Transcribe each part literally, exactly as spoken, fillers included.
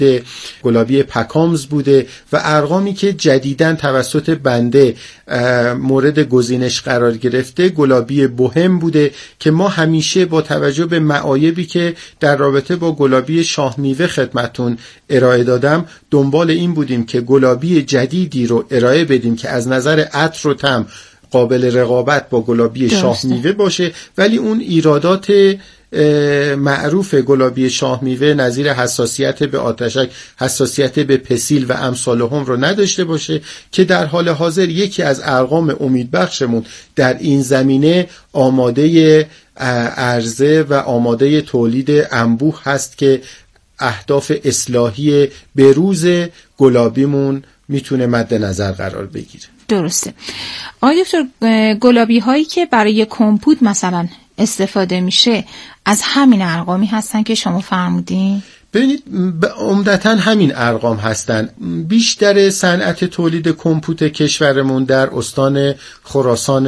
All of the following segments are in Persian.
گلابی پکامز بوده و ارقامی که جدیداً توسط بنده مورد گزینش قرار گرفته گلابی بوهم بوده که ما همیشه با توجه به معایبی که در رابطه با گلابی شاه میوه خدمتون ارائه دادم دنبال این بودیم که گلابی جدیدی رو ارائه بدیم که از نظر عطر و طعم قابل رقابت با گلابی شاه میوه باشه، ولی اون ایرادات معروف گلابی شاه میوه نظیر حساسیت به آتشک، حساسیت به پسیل و امثالهم رو نداشته باشه که در حال حاضر یکی از ارقام امیدبخشمون در این زمینه آماده عرضه و آماده تولید انبوه هست که اهداف اصلاحی بروز گلابیمون میتونه مد نظر قرار بگیره. درسته. آقای دکتر، گلابی هایی که برای کمپوت مثلا استفاده میشه از همین ارقامی هستن که شما فرمودین؟ ببینید عمدتاً همین ارقام هستن. بیشتر صنعت تولید کمپوت کشورمون در استان خراسان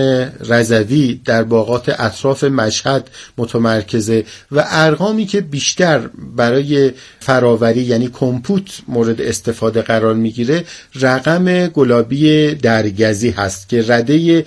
رضوی در باغات اطراف مشهد متمرکزه و ارقامی که بیشتر برای فراوری یعنی کمپوت مورد استفاده قرار میگیره رقم گلابی درگزی هست که رده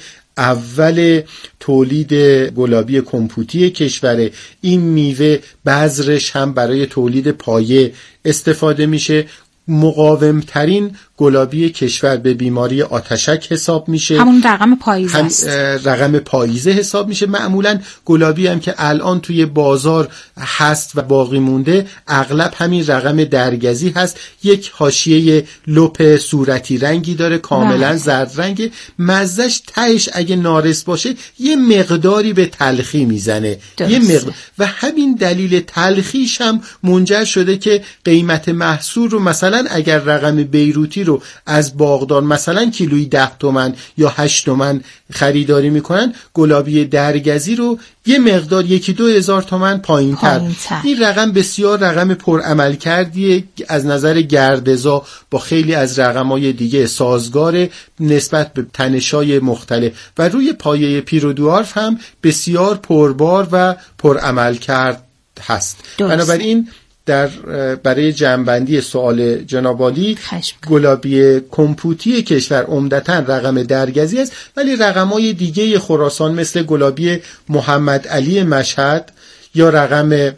اول تولید گلابی کمپوتی کشور. این میوه بذرش هم برای تولید پایه استفاده میشه. مقاوم ترین گلابی کشور به بیماری آتشک حساب میشه، همون رقم پاییزه هم است. رقم پاییزه حساب میشه. معمولا گلابی هم که الان توی بازار هست و باقی مونده اغلب همین رقم درگزی هست. یک حاشیه لپ صورتی رنگی داره، کاملا زرد رنگ. مزهش تهش اگه نارس باشه یه مقداری به تلخی میزنه، یه مقدار، و همین دلیل تلخیش هم منجر شده که قیمت محصول رو مثلا اگر رقم بیروتی رو از باغدار مثلا کیلویی ده تومن یا هشت تومن خریداری میکنن، گلابی درگزی رو یه مقدار یکی دو هزار تومن پایین تر. این رقم بسیار رقم پرعمل کردیه از نظر گردزا با خیلی از رقمای دیگه سازگار نسبت به تنشای مختلف و روی پایه پیرودوارف هم بسیار پربار و پرعمل کرد هست. بنابراین در برای جمع‌بندی سوال جناب عالی، گلابی کمپوتی کشور عمدتاً رقم درگزی است، ولی رقم‌های دیگه خراسان مثل گلابی محمد علی مشهد یا رقم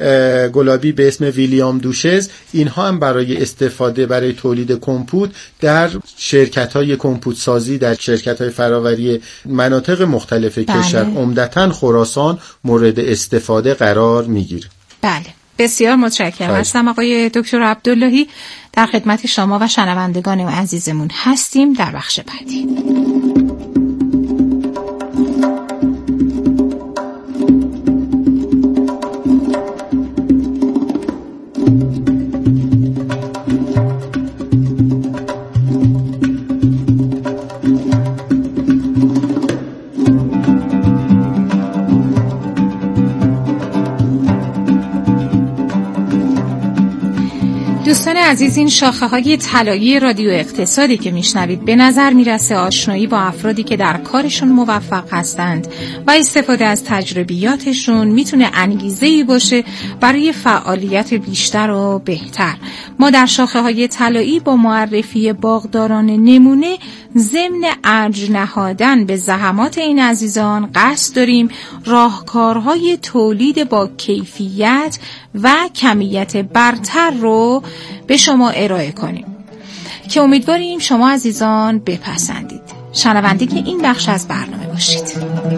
گلابی به اسم ویلیام دوشز، اینها هم برای استفاده برای تولید کمپوت در شرکت‌های کمپوت سازی در شرکت‌های فراوری مناطق مختلف کشور عمدتاً خراسان مورد استفاده قرار می‌گیره. بله، بسیار متشکرم هستم آقای دکتر عبداللهی. در خدمت شما و شنوندگان و عزیزمون هستیم در بخش بعدی. دوستان عزیز، این شاخه های طلایی رادیو اقتصادی که میشنوید به نظر میرسه آشنایی با افرادی که در کارشون موفق هستند و استفاده از تجربیاتشون میتونه انگیزه‌ای باشه برای فعالیت بیشتر و بهتر. ما در شاخه های طلایی با معرفی باغداران نمونه ضمن ارج نهادن به زحمات این عزیزان قصد داریم راهکارهای تولید با کیفیت و کمیت برتر رو به شما ارائه کنیم که امیدواریم شما عزیزان بپسندید. شنونده این بخش از برنامه باشید.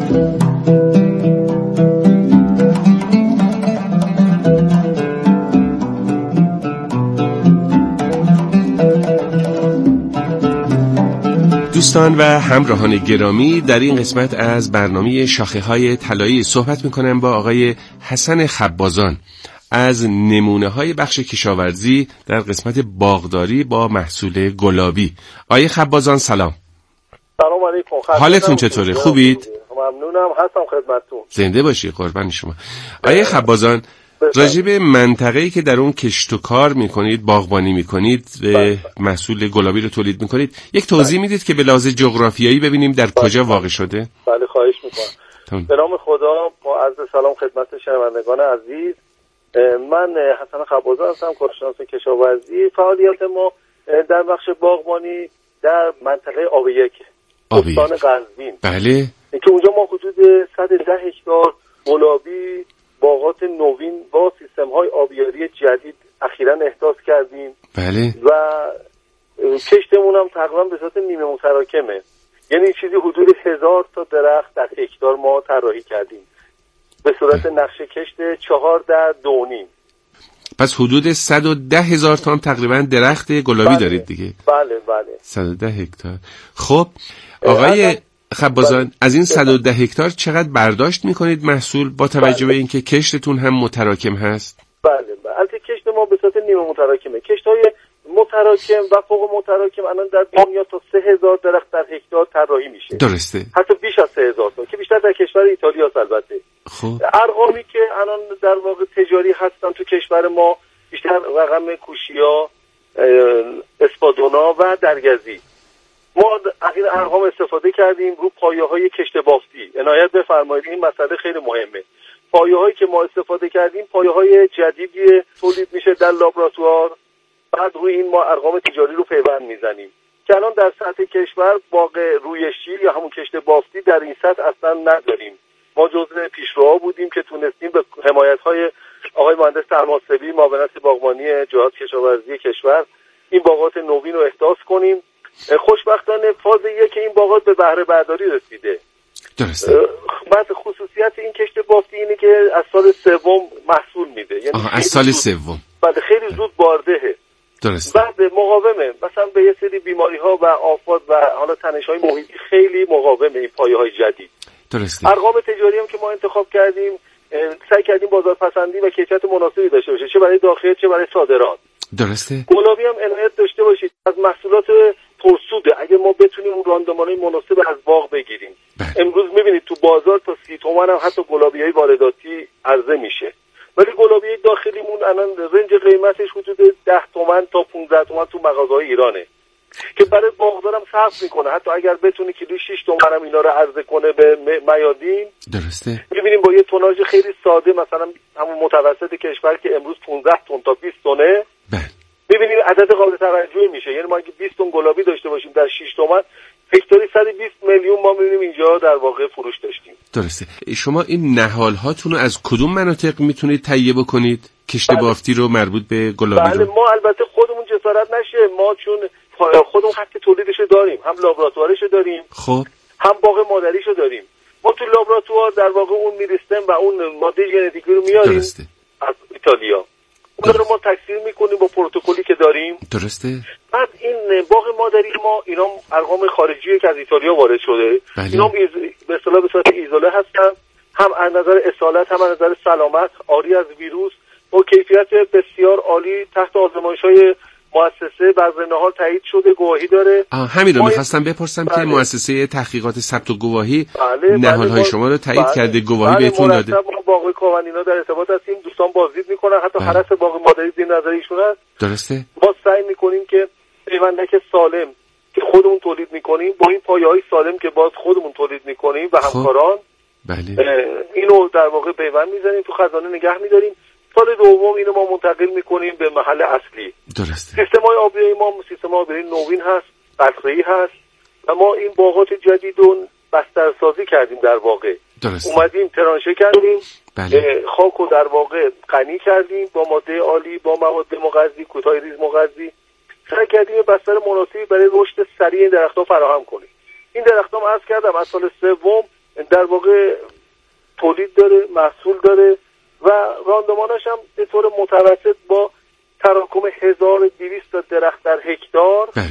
دوستان و همراهان گرامی، در این قسمت از برنامه شاخه‌های طلایی صحبت می‌کنم با آقای حسن خبازان از نمونه‌های بخش کشاورزی در قسمت باغداری با محصول گلابی. آقای خبازان سلام. سلام علیکم. حالتون چطوره؟ خوبید؟ ممنونم، هستم خدمتتون. زنده باشی، قربان شما. آقای خبازان، راجع به منطقه‌ای که در اون کشت و کار میکنید، باغبانی میکنید و محصول گلابی رو تولید میکنید، یک توضیح میدید که به لحاظ جغرافیایی ببینیم در کجا واقع شده؟ بله، خواهش میکنم. به نام خدا، با عرض سلام خدمت شنوندگان عزیز. من حسن خبازان هستم، کارشناس کشاورزی. فعالیت ما در بخش باغبانی در منطقه آب یک استان قزوین، بله، که اونجا ما حدود صد و ده هکتار گلابی باغات نوین با سیستم های آبیاری جدید اخیراً احداث کردیم. بله. و کشتمون هم تقریبا به صورت نیمه متراکمه، یعنی چیزی حدود هزار تا درخت در هکتار ما طراحی کردیم به صورت نقشه کشت چهار در دو نیم. پس حدود صد و ده هزار تا تقریبا درخت گلابی بله. دارید دیگه. بله بله. صد و ده هکتار. خب آقای خبازان، از این صد و ده هکتار چقدر برداشت میکنید محصول با توجه به اینکه کشتتون هم متراکم هست؟ بله بله. البته کشت ما به صورت نیمه متراکمه. کشت‌های متراکم و فوق متراکم الان در دنیا تا سه هزار درخت در هکتار طراحی میشه. درسته. حتی بیش از سه هزار تا، که بیشتر در کشور ایتالیا است. البته خب ارقامی که الان در واقع تجاری هستن تو کشور ما بیشتر رقم کوشیا، اسپادونا و درگزی. ما از این ارقام استفاده کردیم رو پایه‌های کشت بافتی. عنایت بفرمایید، این مسئله خیلی مهمه. پایه‌هایی که ما استفاده کردیم پایه‌های جدیدی تولید میشه در لابراتوار، بعد روی این ما ارقام تجاری رو پیوند میزنیم که الان در سطح کشور باغ رویشی یا همون کشت بافتی در این سطح اصلا نداریم. ما جزو پیشروها بودیم که تونستیم به حمایت‌های آقای مهندس طهماسبی معاونت باغبانی جهات کشاورزی کشور این باغات نوین رو احداث کنیم. خوشبختانه فاز یک این باغات به بهره برداری رسیده. درسته. بعد خصوصیت این کشت بافتی اینه که از سال سوم محصول میده، یعنی آها، از سال سوم. بعد خیلی زود باردهه. درسته. بعد مقاومه، مثلا به یه سری بیماری ها و آفات و حالا تنش های محیطی خیلی مقاومه این پایه های جدید. درسته. ارقام تجاری هم که ما انتخاب کردیم سعی کردیم بازارپسندی و کیفیت مناسبی داشته باشه، چه برای داخل چه برای صادرات. درسته. گلابی هم عنایت داشته باشید از محصولات پرسوده، اگه ما بتونیم اون راندمانای مناسب از باغ بگیریم. بله. امروز میبینید تو بازار تا سی تومن هم حتی گلابیای وارداتی عرضه میشه، ولی گلابی داخلیمون الان رنج قیمتش حدود ده تومن تا پانزده تومن تو مغازه‌های ایرانه که برای باغدارم صرف میکنه. حتی اگر بتونه کیلو شش تومن هم اینا رو عرضه کنه به میادین، درسته، میبینیم با یه توناژ خیلی ساده مثلا همون متوسط کشور که امروز پانزده تن تا بیست تنه، بله، میبینیم عدد قابل توجهی میشه. یعنی ما اگه بیست تن گلابی داشته باشیم در شش تومن، هکتاری صد و بیست میلیون ما میبینیم اینجا در واقع فروش داشتیم. درسته. شما این نهال هاتون رو از کدوم مناطق میتونید تهیه بکنید؟ کشت بله. بافتی رو مربوط به گلابی بله. رو؟ ما البته خودمون جسارت نشه، ما چون خودمون خط تولیدش داریم، هم لابراتوارش داریم، خب هم باغ مادریش داریم. ما تو لابراتوار در واقع اون میریستم و اون ماده ژنتیکی رو میاریم درسته. از ایتالیا، اون رو ما تکثیر میکنیم با پروتکلی که داریم. درسته. بعد این باغ مادری ما اینا ارقام خارجی که از ایتالیا وارد شده، بله. اینا ایز... به اصطلاح به صورت ایزوله هستن، هم از نظر اصالت هم از نظر سلامت، عاری از ویروس، با کیفیت بسیار عالی، تحت آزمایش‌های مؤسسه بذر نهال تایید شده، گواهی داره. همین رو می‌خواستم بپرسم بله. که مؤسسه تحقیقات ثبت و گواهی بله. نهال‌های بله. شما رو تایید بله. کرده، گواهی بله. بهتون داده. ما باغ کاوندینا در ارتباط هستیم، دوستان بازدید میکنن، حتی بله. حرس باغ مادری زیر نظر ایشون هست. درسته. ما سعی میکنیم که پیوندک سالم که خودمون تولید میکنیم با این پایه‌های سالم که باز خودمون تولید میکنیم و همکاران، بله، اینو در واقع پیوند میزنیم، تو خزانه نگه میداریم. سال دوم اینو ما منتقل میکنیم به محل اصلی. درسته. سیستم‌های آبیاری ما سیستم آبیاری نوین هست، قطره‌ای هست و ما این باغات جدید رو بسترسازی کردیم. در واقع درسته. اومدیم ترانشه کردیم، بله. خاک رو در واقع غنی کردیم با ماده عالی، با مواد مغذی، کوتاه ریز مغذی. سعی کردیم بستر مناسبی برای رشد سریع این درخت‌ها فراهم کنیم. این درخت‌ها ما عرض کردم از سال سوم در واقع تولید داره، محصول داره و راندمانش هم به طور متوسط با تراکم هزار و دویست درخت در هکتار، بله.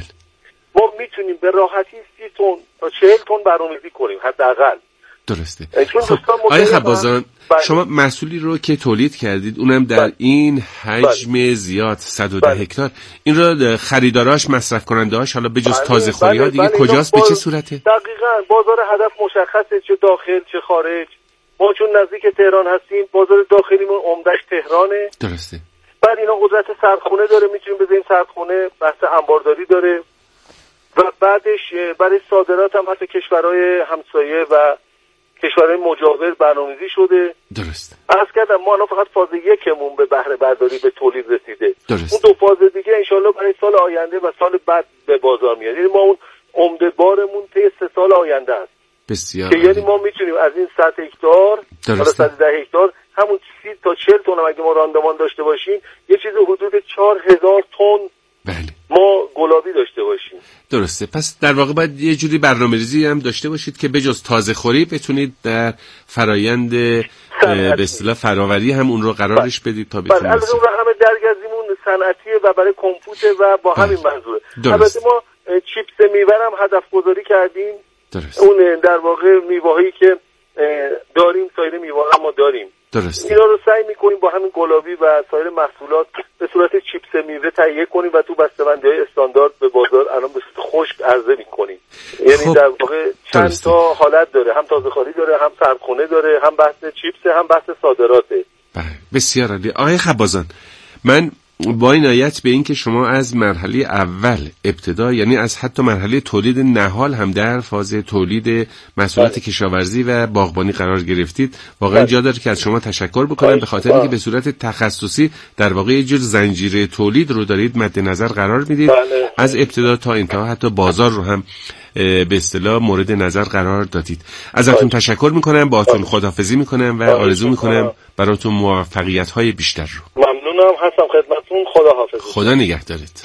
ما میتونیم به راحتی سی تن تا چهل تن برآمیزی کنیم حداقل. درسته. خب آقای خبازان، شما محصولی رو که تولید کردید اونم در بله. این حجم بله. زیاد صد و ده بله. هکتار، این رو خریداراش، مصرف کننده‌هاش حالا به جز بله. تازه خوری ها دیگه بله. کجاست، به چه صورته؟ دقیقاً بازار هدف مشخصه، چه داخل چه خارج. ما چون نزدیک تهران هستیم، بازار داخلیمون عمده‌اش تهرانه. درسته. بعد اینا قدرت سردخونه داره، میتونیم بذاریم سردخونه، بحث انبارداری داره و بعدش برای صادرات هم حتی کشورهای همسایه و کشورهای مجاور برنامه‌ریزی شده. درست. عرض کردم ما الان فقط فاز یکمون به بهره برداری به تولید رسیده. درست. اون دو فاز دیگه انشالله برای سال آینده و سال بعد به بازار میاد. یعنی ما اون عمده بارمون طی سه سال آینده است. بسیار. که یعنی ما میتونیم از این صد هکتار حالا صد و ده هکتار همون سی تا چهل تن اگه ما راندمان داشته باشیم یه چیز حدود چهار هزار تن بله ما گلابی داشته باشیم. درسته. پس در واقع باید یه جوری برنامه‌ریزی هم داشته باشید که بجز تازه خوری بتونید در فرایند به اصطلاح فراوری هم اون رو قرارش بدید تا بتونید. بله البته اون همه درگزیمون صنعتیه و برای کمپوت و با همین منظوره. البته ما چیپس میوه هم هدف گذاری کردیم. درست. اون در واقع میوه‌هایی که داریم سایر میوه هم ما داریم. درست. اینا رو سعی می‌کنیم با همین گلابی و سایر محصولات به صورت چیپس میوه تهیه کنیم و تو بسته‌بندی‌های استاندارد به بازار الان به صورت خشک عرضه می‌کنیم. یعنی خب. در واقع چند درسته. تا حالت داره، هم تازه‌خواری داره، هم سردخونه داره، هم بحث چیپس، هم بحث صادراته. بله بسیار عالی. آقای خبازان، من با عنایت به این که شما از مرحله اول ابتدا یعنی از حتی مرحله تولید نهال هم در فاز تولید محصولات کشاورزی و باغبانی قرار گرفتید، واقعا جا داره که از شما تشکر بکنم به خاطر اینکه به صورت تخصصی در واقع یه جور زنجیره تولید رو دارید مد نظر قرار میدید. از ابتدا تا انتها حتی بازار رو هم به اصطلاح مورد نظر قرار دادید. ازتون تشکر میکنم، باهاتون خداحافظی میکنم و آرزو میکنم براتون موفقیت های بیشتر رو. ممنونم، هستم خدمتتون. خداحافظ. خدا نگهدارت.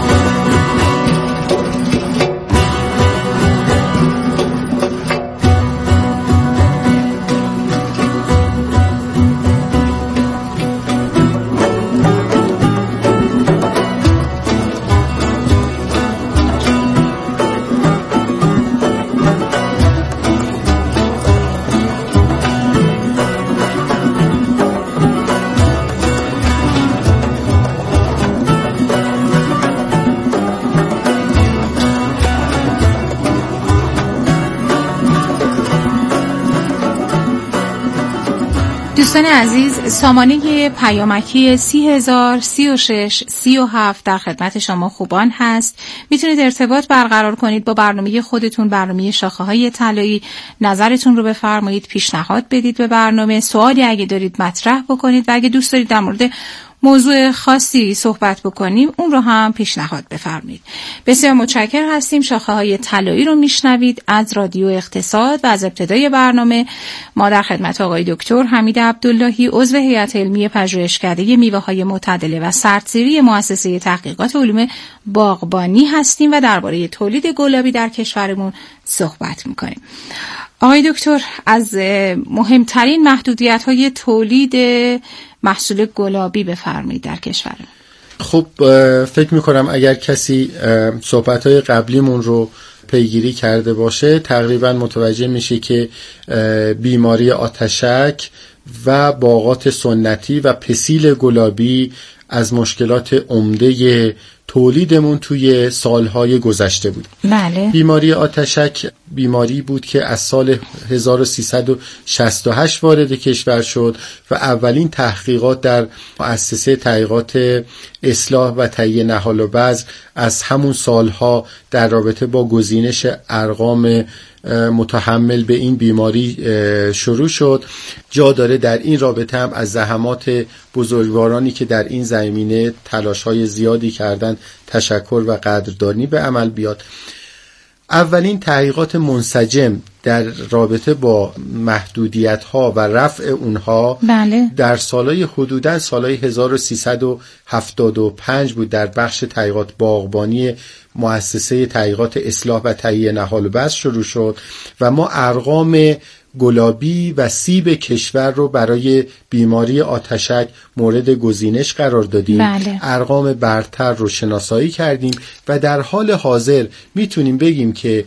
دوستان عزیز، سامانه پیامکی سی هزار سی و شش سی و هفت در خدمت شما خوبان هست. میتونید ارتباط برقرار کنید با برنامه خودتون، برنامه شاخه های طلایی، نظرتون رو بفرمایید، پیشنهاد بدید به برنامه، سوالی اگه دارید مطرح بکنید و اگه دوست دارید در مورد موضوع خاصی صحبت بکنیم اون رو هم پیشنهاد بفرمایید. بسیار متشکر هستیم. شاخه های طلایی رو میشنوید از رادیو اقتصاد و از ابتدای برنامه ما در خدمت آقای دکتر حمید عبداللهی عضو هیئت علمی پژوهشکده میوه‌های معتدله و سردسیری مؤسسه تحقیقات علوم باغبانی هستیم و درباره تولید گلابی در کشورمون صحبت میکنیم. آقای دکتر، از مهمترین محدودیت‌های تولید محصول گلابی بفرمایید در کشور. خب فکر میکنم اگر کسی صحبت‌های قبلیمون رو پیگیری کرده باشه تقریبا متوجه میشه که بیماری آتشک و باغات سنتی و پسیل گلابی از مشکلات عمده تولیدمون توی سالهای گذشته بود. بله. بیماری آتشک بیماری بود که از سال هزار و سیصد و شصت و هشت وارد کشور شد و اولین تحقیقات در مؤسسه تحقیقات اصلاح و تهیه نهال و بذر از همون سالها در رابطه با گزینش ارقام متحمل به این بیماری شروع شد. جا داره در این رابطه هم از زحمات بزرگوارانی که در این زمینه تلاش‌های زیادی کردن تشکر و قدردانی به عمل بیاد. اولین تحقیقات منسجم در رابطه با محدودیت‌ها و رفع اونها بله. در سالهای حدوداً سالهای هزار و سیصد و هفتاد و پنج بود در بخش تحقیقات باغبانی مؤسسه تحقیقات اصلاح و تهیه نهال و بذر شروع شد و ما ارقام گلابی و سیب کشور رو برای بیماری آتشک مورد گزینش قرار دادیم. بله. ارقام برتر رو شناسایی کردیم و در حال حاضر میتونیم بگیم که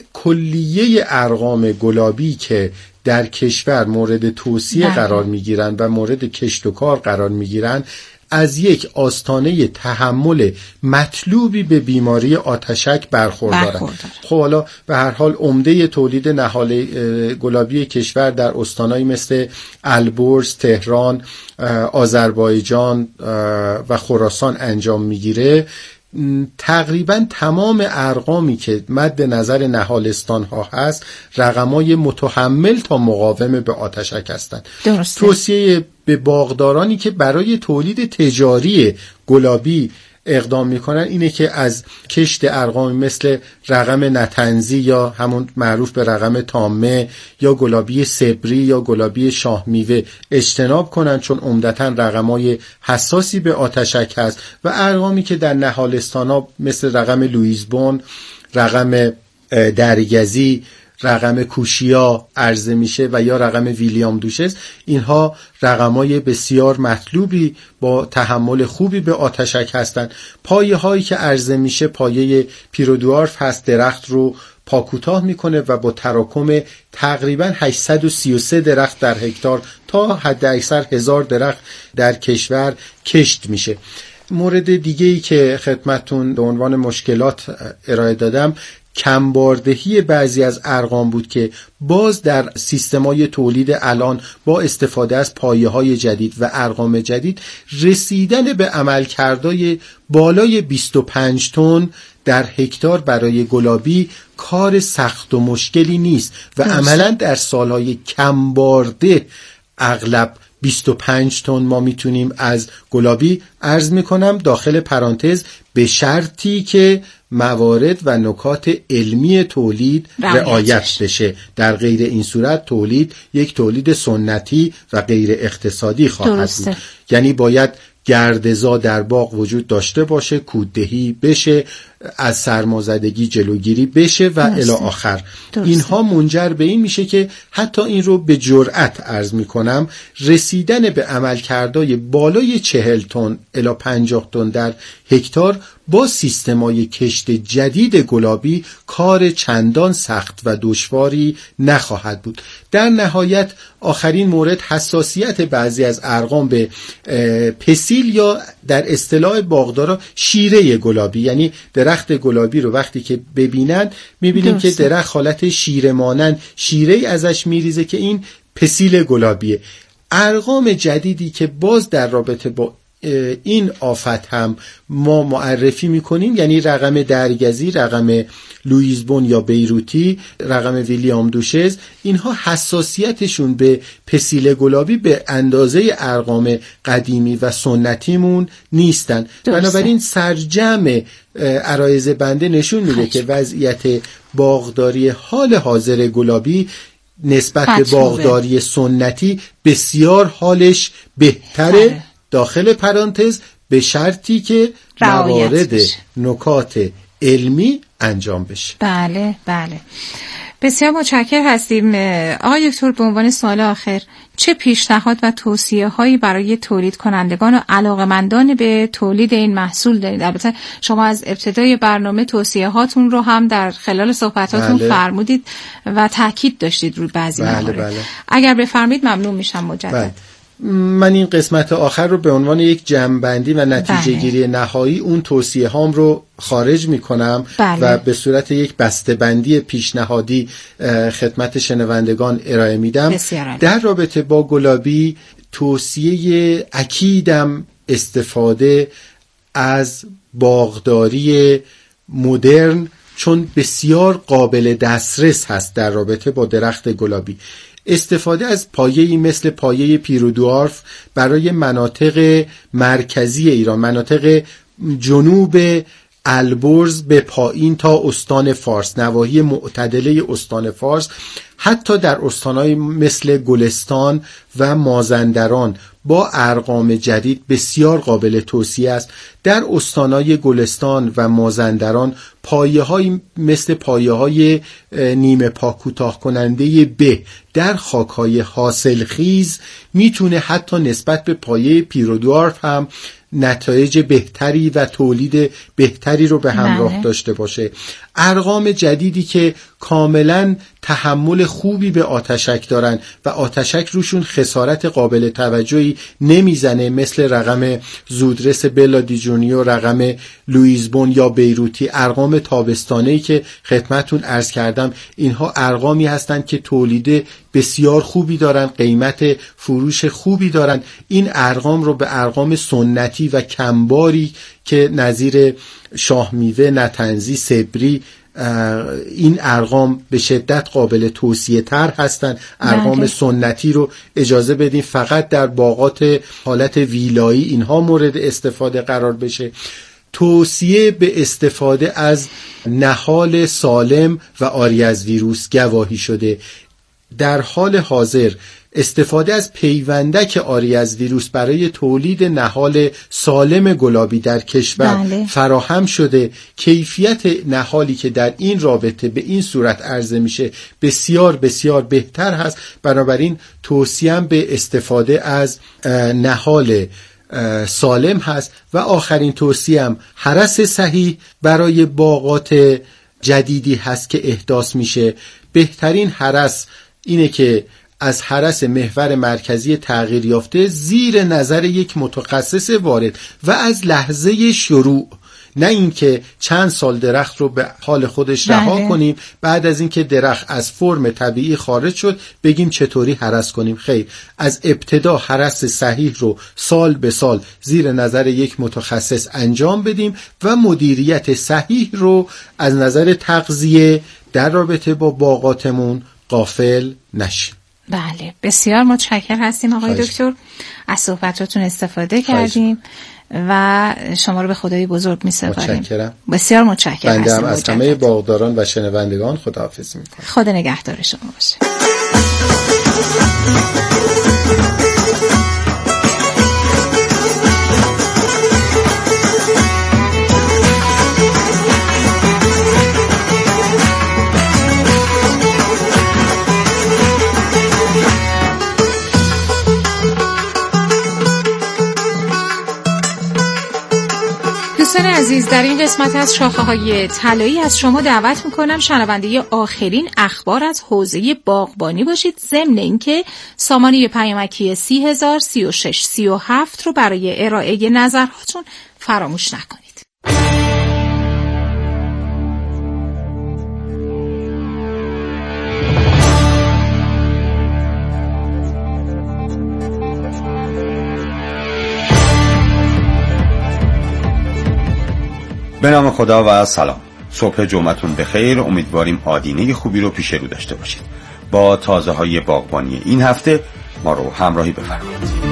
کلیه ارقام گلابی که در کشور مورد توصیه بله. قرار میگیرن و مورد کشت و کار قرار میگیرن از یک آستانه تحمل مطلوبی به بیماری آتشک برخوردارند. خب حالا به هر حال عمده تولید نهال گلابی کشور در استانایی مثل البرز، تهران، آذربایجان و خراسان انجام میگیره. تقریبا تمام ارقامی که مد نظر نهالستان ها هست رقمای متحمل تا مقاوم به آتشک هستند. توصیه به باغدارانی که برای تولید تجاری گلابی اقدام میکنن اینه که از کشت ارقام مثل رقم نتنزی یا همون معروف به رقم تامه یا گلابی سبری یا گلابی شاه میوه اجتناب کنن، چون عمدتاً رقمای حساسی به آتشک هست و ارقامی که در نهالستانا مثل رقم لویزبون، رقم درگزی، رقم کوشیا عرضه میشه و یا رقم ویلیام دوشز، اینها رقمای بسیار مطلوبی با تحمل خوبی به آتشک هستند. پایه هایی که عرضه میشه پایه پیرودوارف هست، درخت رو پاکوتاه میکنه و با تراکم تقریبا هشتصد و سی و سه درخت در هکتار تا حد اکثر هزار درخت در کشور کشت میشه. مورد دیگه‌ای که خدمتتون به عنوان مشکلات ارائه دادم کمباردهی بعضی از ارقام بود که باز در سیستمای تولید الان با استفاده از پایه‌های جدید و ارقام جدید رسیدن به عملکردهای بالای بیست و پنج تن در هکتار برای گلابی کار سخت و مشکلی نیست و عملاً در سالهای کمبارده اغلب بیست و پنج تن ما میتونیم از گلابی عرض میکنم، داخل پرانتز به شرطی که موارد و نکات علمی تولید رعایت بشه. در غیر این صورت تولید یک تولید سنتی و غیر اقتصادی خواهد بود. یعنی باید گردزا در باغ وجود داشته باشه، کوددهی بشه، از سرمازدگی جلوگیری بشه و الی آخر. اینها منجر به این میشه که حتی این رو به جرأت عرض میکنم رسیدن به عملکردهای بالای چهل تن الی پنجاه تن در هکتار با سیستمای کشت جدید گلابی کار چندان سخت و دشواری نخواهد بود. در نهایت آخرین مورد حساسیت بعضی از ارقام به پسیل یا در اصطلاح باغدارا شیره گلابی، یعنی درخت گلابی رو وقتی که ببینن میبینیم که درخت حالت شیره مانند شیره ازش میریزه که این پسیل گلابیه. ارقام جدیدی که باز در رابطه با این آفت هم ما معرفی میکنیم، یعنی رقم درگزی، رقم لویزبون یا بیروتی، رقم ویلیام دوشز، اینها حساسیتشون به پسیل گلابی به اندازه ارقام قدیمی و سنتیمون نیستن. بنابراین سرجم عرایض بنده نشون میده که وضعیت باغداری حال حاضر گلابی نسبت به باغداری سنتی بسیار حالش بهتره، خره. داخل پرانتز به شرطی که موارد نکات علمی انجام بشه. بله بله، بسیار متشکر هستیم آقای دکتر. به عنوان سوال آخر، چه پیشنهاد و توصیه هایی برای تولید کنندگان و علاقمندان به تولید این محصول دارید؟ البته شما از ابتدای برنامه توصیه هاتون رو هم در خلال صحبتاتون بله. فرمودید و تاکید داشتید روی بعضی بله موارد. بله. اگر بفرمایید ممنون میشم مجدد. بله. من این قسمت آخر رو به عنوان یک جمع‌بندی و نتیجه گیری بله. نهایی اون توصیه هام رو خارج می کنم بله. و به صورت یک بسته‌بندی پیشنهادی خدمت شنوندگان ارائه میدم. در رابطه با گلابی توصیه اکیدم استفاده از باغداری مدرن، چون بسیار قابل دسترس هست در رابطه با درخت گلابی. استفاده از پایه‌ای مثل پایه پیرودوارف برای مناطق مرکزی ایران، مناطق جنوب البرز به پایین تا استان فارس، نواحی معتدله استان فارس، حتی در استان‌های مثل گلستان و مازندران با ارقام جدید بسیار قابل توصیه است. در استان‌های گلستان و مازندران پایه‌های مثل پایه‌های نیمه پاک کوتاه کننده به در خاک‌های حاصلخیز میتونه حتی نسبت به پایه پیرودوارف هم نتایج بهتری و تولید بهتری رو به همراه بله. داشته باشه. ارقام جدیدی که کاملا تحمل خوبی به آتشک دارن و آتشک روشون خسارت قابل توجهی نمیزنه، مثل رقم زودرس بلادی جون کالیفرنیا، رقم لوئیزبون یا بیروتی، ارقام تابستانه‌ای که خدمتتون عرض کردم، اینها ارقامی هستند که تولید بسیار خوبی دارن، قیمت فروش خوبی دارن. این ارقام رو به ارقام سنتی و کمباری که نظیر شاه میوه، نتنزی، سبری، این ارقام به شدت قابل توصیه تر هستند. ارقام بله. سنتی رو اجازه بدین فقط در باغات حالت ویلایی اینها مورد استفاده قرار بشه. توصیه به استفاده از نهال سالم و عاری از ویروس گواهی شده. در حال حاضر استفاده از پیوندک عاری از ویروس برای تولید نهال سالم گلابی در کشور بله. فراهم شده. کیفیت نهالی که در این رابطه به این صورت عرضه میشه بسیار بسیار بهتر هست. بنابراین توصیه‌ام به استفاده از نهال سالم هست. و آخرین توصیه‌ام هرس صحیح برای باغات جدیدی هست که احداث میشه. بهترین هرس اینه که از هرس محور مرکزی تغییر یافته زیر نظر یک متخصص وارد و از لحظه شروع، نه اینکه چند سال درخت رو به حال خودش رها بله. کنیم، بعد از اینکه درخت از فرم طبیعی خارج شد بگیم چطوری هرس کنیم. خیر، از ابتدا هرس صحیح رو سال به سال زیر نظر یک متخصص انجام بدیم و مدیریت صحیح رو از نظر تغذیه در رابطه با باغاتمون غافل نشیم. بله، بسیار متشکرم هستیم آقای خواهش. دکتر از صحبتاتون استفاده خواهش. کردیم و شما رو به خدای بزرگ می‌سپاریم. متشکرم. بسیار متشکرم. بنده هم از همه باغداران و شنوندگان خداحافظی می‌کنم. خدا نگهدار شما باشه. دوستان عزیز، در این قسمت از شاخه‌های طلایی از شما دعوت میکنم شنونده آخرین اخبار از حوزه باغبانی باشید، ضمن اینکه سامانه پیامکی سی هزار سی و شش سی و هفت رو برای ارائه نظراتون فراموش نکنید. به نام خدا و سلام. صبح جمعتون بخیر. امیدواریم آدینه خوبی رو پیش رو داشته باشید. با تازه های باغبانی این هفته ما رو همراهی بفرمایید.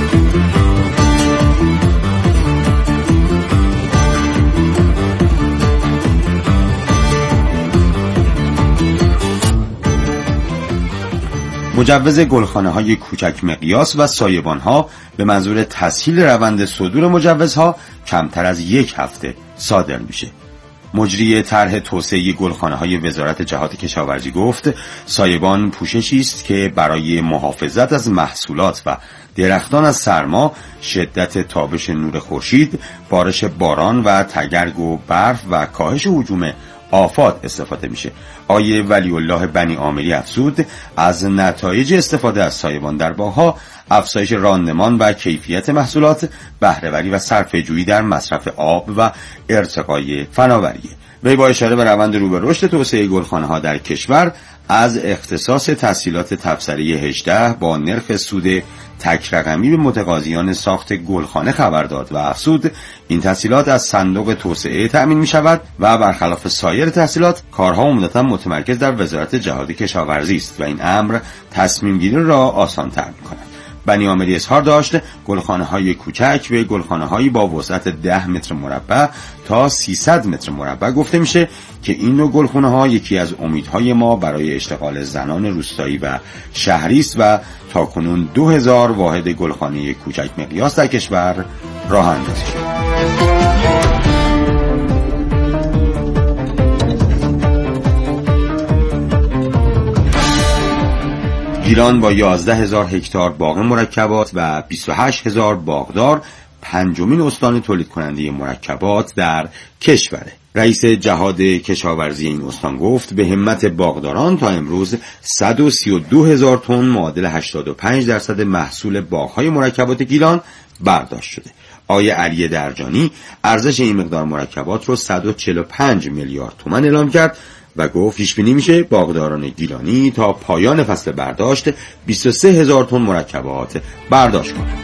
مجوز گلخانه‌های کوچک مقیاس و سایبان‌ها به منظور تسهیل روند صدور مجوزها کمتر از یک هفته صادر میشه. مجری طرح توسعه گلخانه‌های وزارت جهاد کشاورزی گفت سایبان پوششی است که برای محافظت از محصولات و درختان از سرما، شدت تابش نور خورشید، بارش باران و تگرگ و برف و کاهش هجوم آفات استفاده میشه. آیه ولی الله بنی عامری افزود از نتایج استفاده از سایبان در باغ‌ها افزایش راندمان و کیفیت محصولات، بهره‌وری و صرفه‌جویی در مصرف آب و ارتقای فناوری. وی با اشاره به روند رو به رشد توسعه گلخانه‌ها در کشور از اختصاص تسهیلات تبصره هجده با نرخ سود تک رقمی به متقاضیان ساخت گلخانه خبر داد و افزود این تسهیلات از صندوق توسعه تأمین می شود و برخلاف سایر تسهیلات کارها عمدتاً متمرکز در وزارت جهاد کشاورزی است و این امر تصمیم گیری را آسان تر می کند. بنی عامری اظهار داشت گلخانه های کوچک به گلخانه هایی با وسعت ده متر مربع تا سیصد متر مربع گفته میشه که این نوع گلخانه ها یکی از امیدهای ما برای اشتغال زنان روستایی و شهری است و تاکنون دو هزار واحد گلخانه کوچک مقیاس در کشور راه اندازی شد. گیلان با یازده هزار هکتار باغ مرکبات و بیست و هشت هزار باغدار پنجمین استان تولید کننده مرکبات در کشوره. رئیس جهاد کشاورزی این استان گفت به همت باغداران تا امروز صد و سی و دو هزار تن معادل هشتاد و پنج درصد محصول باغ‌های مرکبات گیلان برداشت شده. آقای علی درجانی ارزش این مقدار مرکبات رو صد و چهل و پنج میلیارد تومان اعلام کرد و گفت پیش بینی میشه باغداران گیلانی تا پایان فصل برداشت بیست و سه هزار تن مرکبات برداشت کنند.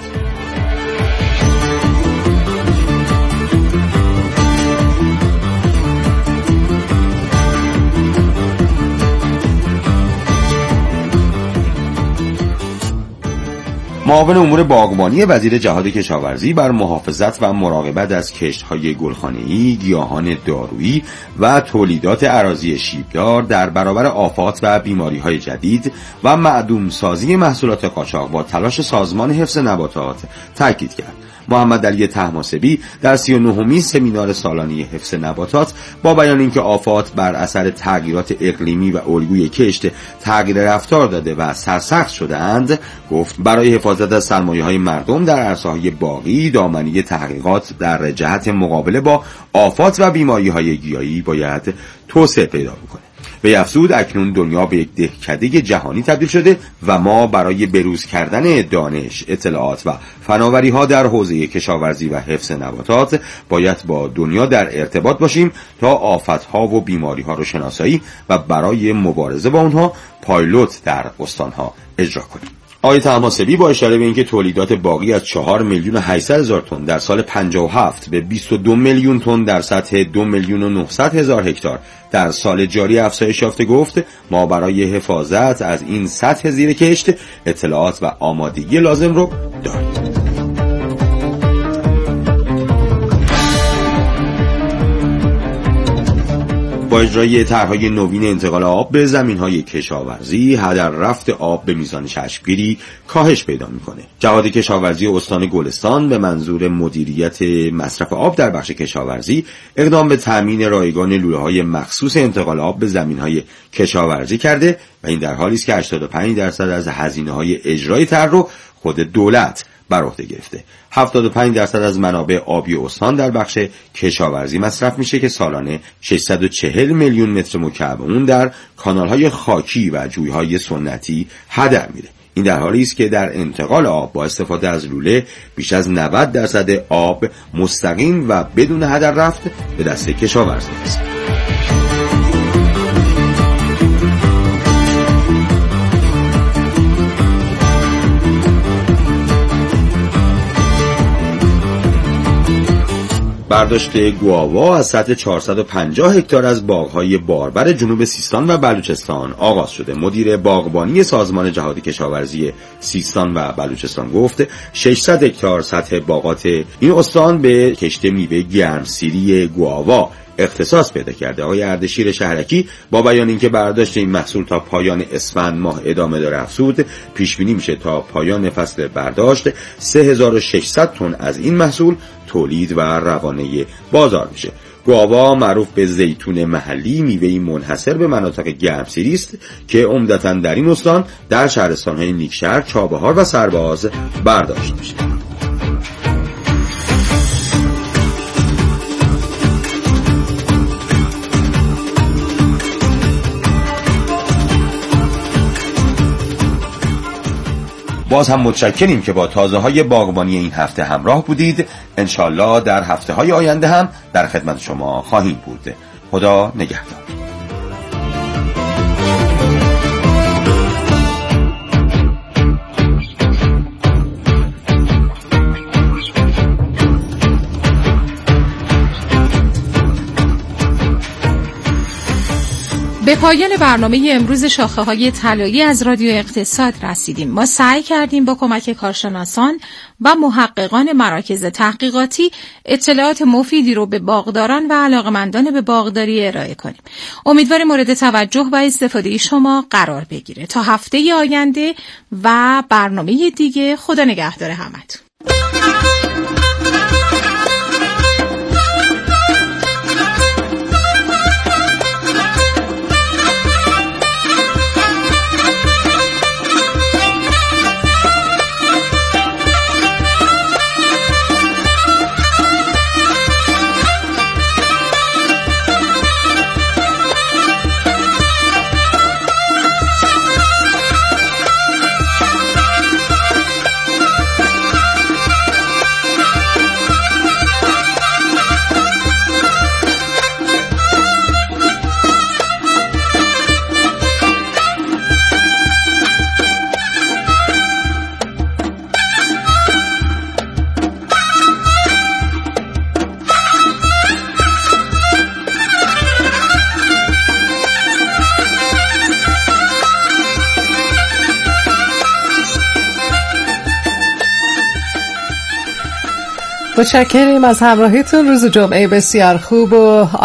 معاون امور باغبانی وزیر جهاد کشاورزی بر محافظت و مراقبت از کشت‌های گلخانه‌ای، گیاهان دارویی و تولیدات اراضی شیبدار در برابر آفات و بیماری‌های جدید و معدوم سازی محصولات قاچاق با تلاش سازمان حفظ نباتات تاکید کرد. محمد علی طهماسبی در سی و نهمین سمینار سالانه حفظ نباتات با بیان اینکه آفات بر اثر تغییرات اقلیمی و الگوی کشت تغییر رفتار داده و سرسخت شده‌اند، گفت برای حفاظت از سرمایه‌های مردم در عرصه‌های باغی دامنه تحقیقات در جهت مقابله با آفات و بیماری‌های گیاهی باید توسعه پیدا بکنه. به افزود اکنون دنیا به یک دهکده جهانی تبدیل شده و ما برای بروز کردن دانش، اطلاعات و فناوری ها در حوزه کشاورزی و حفظ نباتات باید با دنیا در ارتباط باشیم تا آفت ها و بیماری ها رو شناسایی و برای مبارزه با اونها پایلوت در استان ها اجرا کنیم. آقای طهماسبی با اشاره به اینکه تولیدات باغی از چهار میلیون و هشتصد هزار تن در سال پنجاه و هفت به بیست و دو میلیون تن در سطح دو میلیون و نهصد هزار هکتار در سال جاری افزایش یافته، گفت ما برای حفاظت از این سطح زیر کشت اطلاعات و آمادگی لازم رو داریم. با اجرای طرح‌های نوین انتقال آب به زمین‌های کشاورزی، هدر رفت آب به میزان چشمگیری کاهش پیدا می‌کنه. جهاد کشاورزی استان گلستان به منظور مدیریت مصرف آب در بخش کشاورزی اقدام به تامین رایگان لوله‌های مخصوص انتقال آب به زمین‌های کشاورزی کرده و این در حالی است که هشتاد و پنج درصد از هزینه‌های اجرای طرح رو خود دولت بر عهده گرفته. هفتاد و پنج درصد از منابع آبی استان در بخش کشاورزی مصرف میشه که سالانه ششصد و چهل میلیون متر مکعب اون در کانال‌های خاکی و جوی‌های سنتی هدر میره. این در حالی است که در انتقال آب با استفاده از لوله بیش از نود درصد آب مستقیم و بدون هدر رفت به دست کشاورزی است. برداشت گواوا از سطح چهارصد و پنجاه هکتار از باغ‌های باربر جنوب سیستان و بلوچستان آغاز شده. مدیر باغبانی سازمان جهاد کشاورزی سیستان و بلوچستان گفت ششصد هکتار سطح باغات این استان به کشت میوه گرمسیری گواوا اختصاص پیدا کرده. آقای اردشیر شهرکی با بیان اینکه برداشت این محصول تا پایان اسفند ماه ادامه داره افزود، پیش بینی میشه تا پایان فصل برداشت سه هزار و ششصد تن از این محصول تولید و روانه بازار میشه. گواوا معروف به زیتون محلی، میوه‌ای منحصر به مناطق گرمسیری است که عمدتاً در این استان در شهرستان‌های نیکشهر، چابهار و سرباز برداشت میشه. باز هم متشکریم که با تازه های باغبانی این هفته همراه بودید. انشالله در هفته های آینده هم در خدمت شما خواهیم بود. خدا نگهدار. به پایان برنامه امروز شاخه‌های طلایی از رادیو اقتصاد رسیدیم. ما سعی کردیم با کمک کارشناسان و محققان مراکز تحقیقاتی اطلاعات مفیدی رو به باغداران و علاقمندان به باغداری ارائه کنیم. امیدواریم مورد توجه و استفاده شما قرار بگیره. تا هفته آینده و برنامه دیگه، خدا نگهدار همتون. متشکریم از همراهیتون. روز جمعه بسیار خوب و